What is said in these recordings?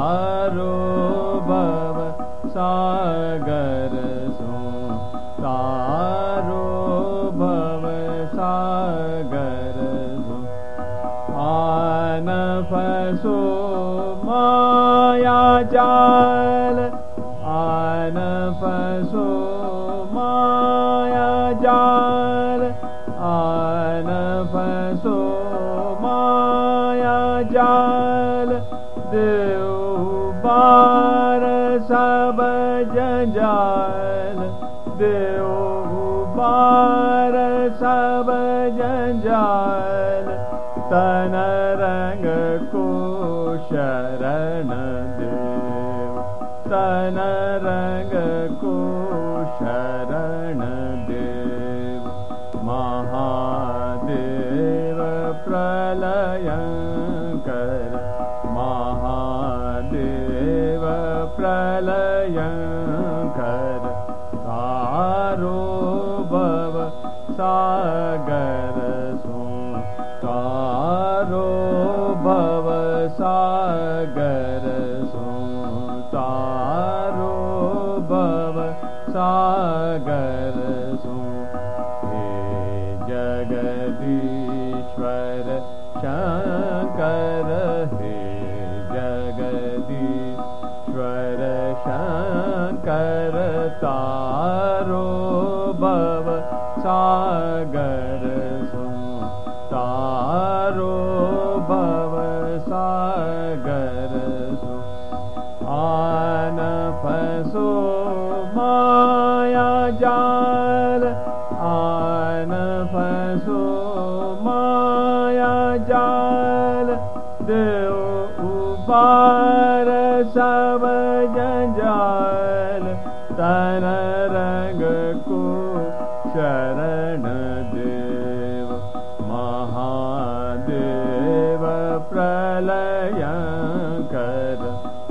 तारो भव सागर सो तारो भव सागर सो आन फसो माया जाल आन फसो माया जाल आन फसो माया जाल देव बार सब जंजाल देव बार सब जंजाल तन रंग को शरण देव तन रंग को शरण देव महादेव प्रलयंकर महादेव प्रलयंकर तारो भव सागर सो तारो भव सागर सो तारो भव सागर सो हे जगदीश्वर शंकर हे जगदीश्वर शंकर तारो भव सागर सो तारो भव सागर सो आन फसो माया जाल आन फसो माया जाल देव उबार सब जंजाल तन रंग को शरण देव महादेव प्रलयंकर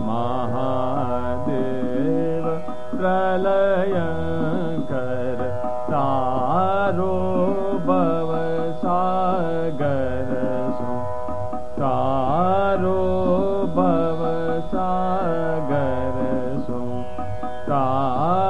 महादेव प्रलयंकर तारो भव सागर सो तारो भव सागर सो तारो